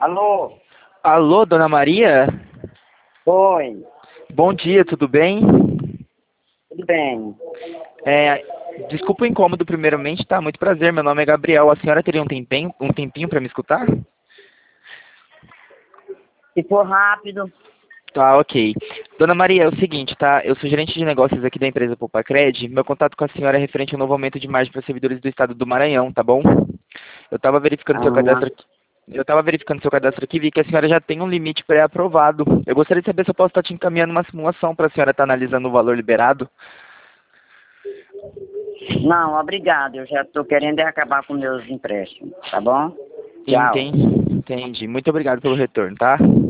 Alô? Alô, Dona Maria? Oi, Bom dia, tudo bem? tudo bem? Desculpa o incômodo primeiramente, tá? Muito prazer, meu nome é Gabriel. A senhora teria um tempinho para me escutar? Se for rápido, Tá, ok. Dona Maria, é o seguinte, tá? Eu sou gerente de negócios aqui da empresa Poupacred. Meu contato com a senhora é referente ao novo aumento de margem para servidores do estado do Maranhão, tá bom? Eu estava verificando seu ah, cadastro aqui. Eu estava verificando seu cadastro aqui e vi que a senhora já tem um limite pré-aprovado. Eu gostaria de saber se eu posso estar te encaminhando uma simulação para a senhora estar analisando o valor liberado. não, obrigado. Eu já estou querendo acabar com meus empréstimos, tá bom? Tchau. Entendi. Muito obrigado pelo retorno, tá?